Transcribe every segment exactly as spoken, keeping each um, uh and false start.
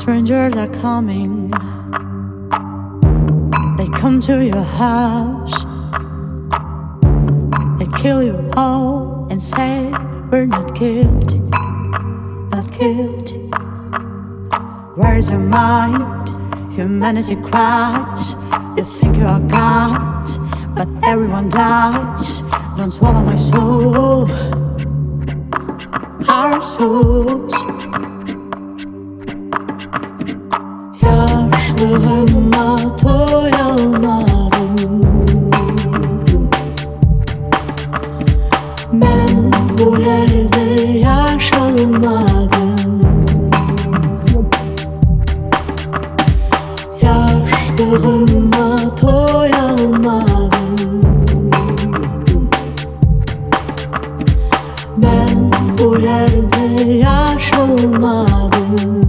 strangers are coming. They come to your house. They kill you all and say we're not guilty, not guilty. Where's your mind? Humanity cries. You think you are God, but everyone dies. Don't swallow my soul, our souls. Yaşlığıma doyamadım. Ben bu yerde yaşamadım. Yaşlığıma doyamadım. Ben bu yerde yaşamadım.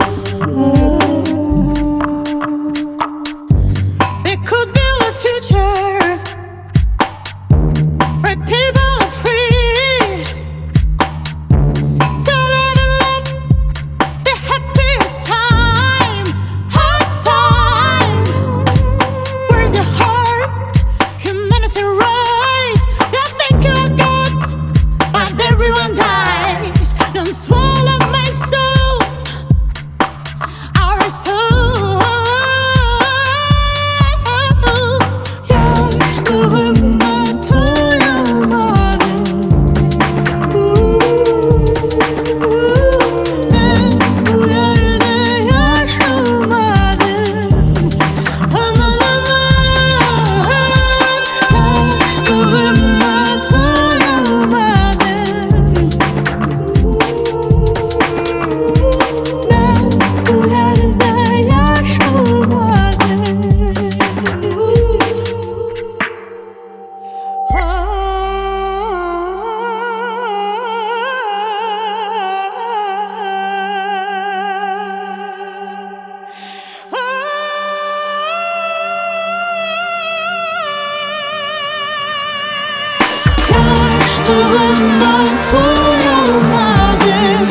Yaşlığıma doyamadım.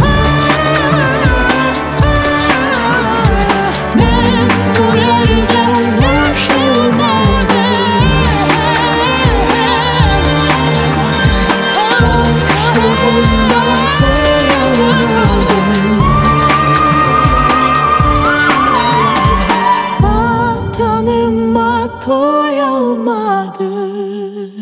Ben bu yerde yaşamadım. Yaşlığıma doyamadım. Vatanıma doyamadım.